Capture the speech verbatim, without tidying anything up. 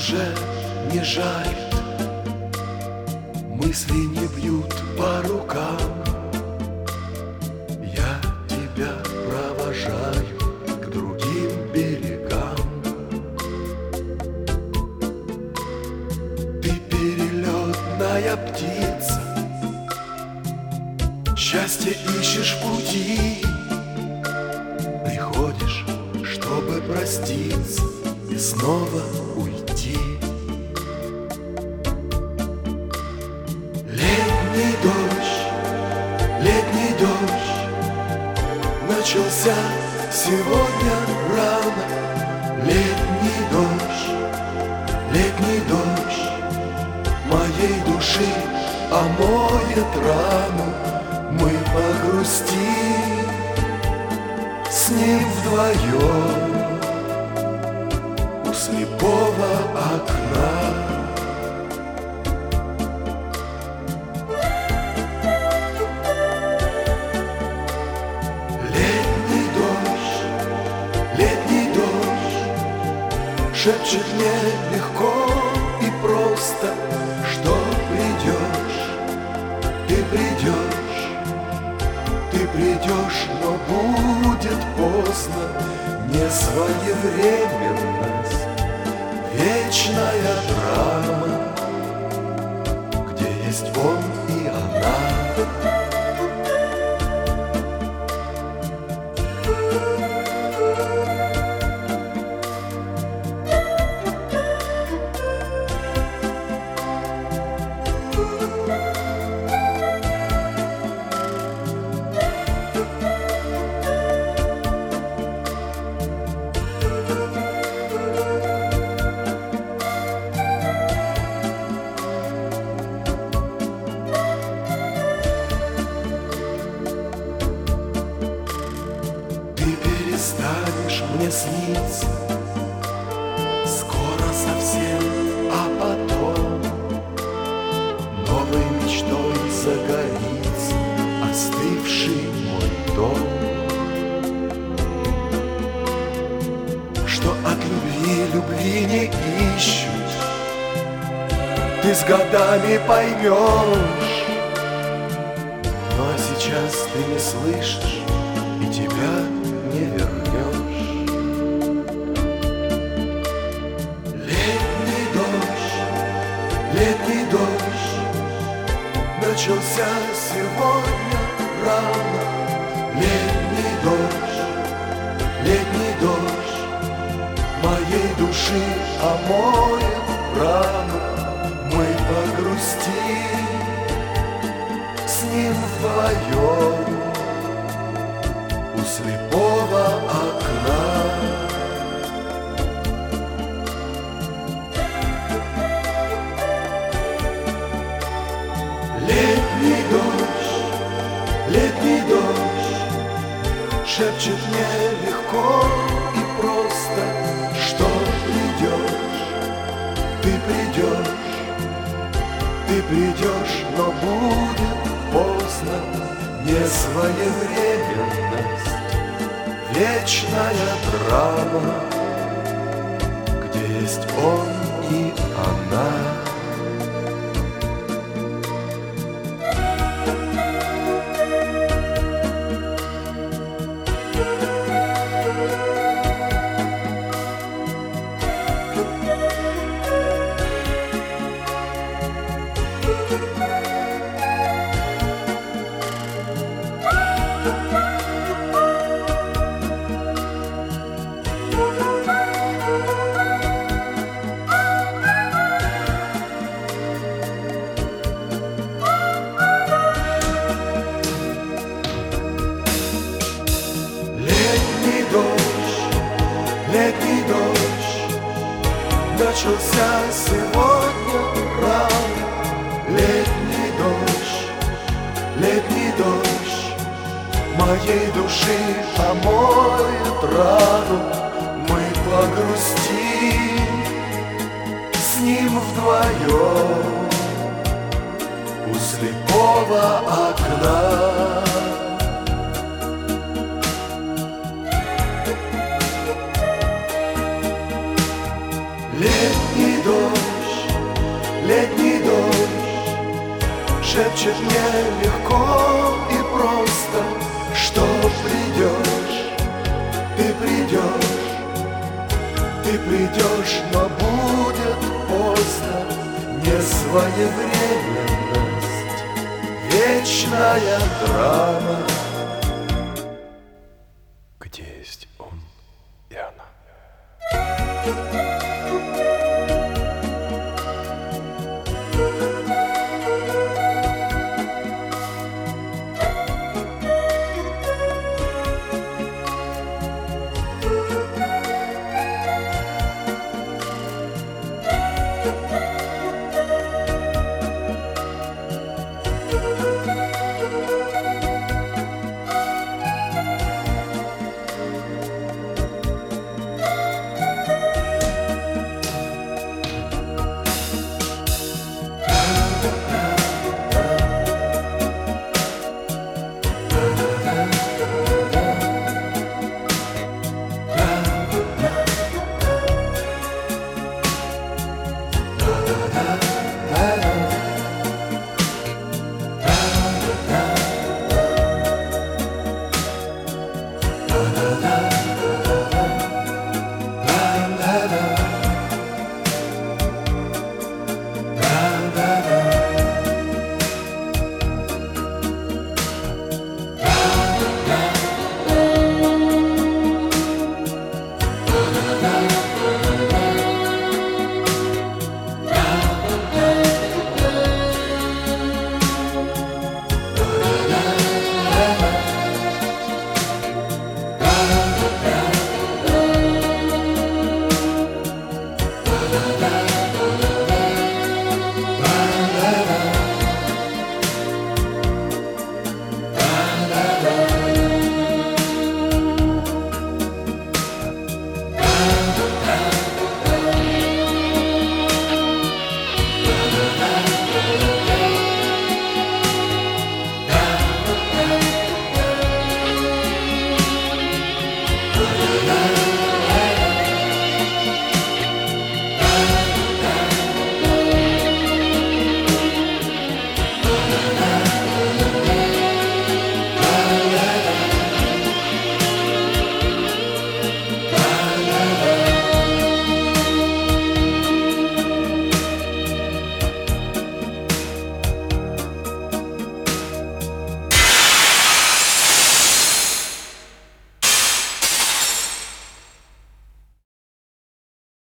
уже не жарит, мысли не бьют по рукам. Я тебя провожаю к другим берегам. Ты перелетная птица, счастье ищешь в пути. Приходишь, чтобы проститься и снова уйти. Летний дождь, летний дождь начался сегодня рано. Летний дождь, летний дождь моей души омоет рану. Мы погрустим с ним вдвоем у слепого окна. Летний дождь, летний дождь шепчет мне легко и просто, что придешь, ты придешь, ты придешь, но будет поздно. Несвоевременность, вечная драма, где есть он и она. Станешь мне сниться скоро совсем, а потом новой мечтой загорится остывший мой дом. Что от любви любви не ищут, ты с годами поймешь. Ну а сейчас ты не слышишь, и тебя не вернешь. Летний дождь, летний дождь начался сегодня рано. Летний дождь, летний дождь моей души омоет рану. Мы погрустим с ним вдвоем у слепого окна. Летний дождь, летний дождь шепчет мне легко и просто, что придешь, ты придешь, ты придешь, но будет поздно. Несвоевременность, вечная драма, где есть он и она. Летний дождь начался сегодня рано. Летний дождь, летний дождь моей души омоет рану. Мы погрустим с ним вдвоем у слепого окна. Летний дождь, своевременность, вечная драма.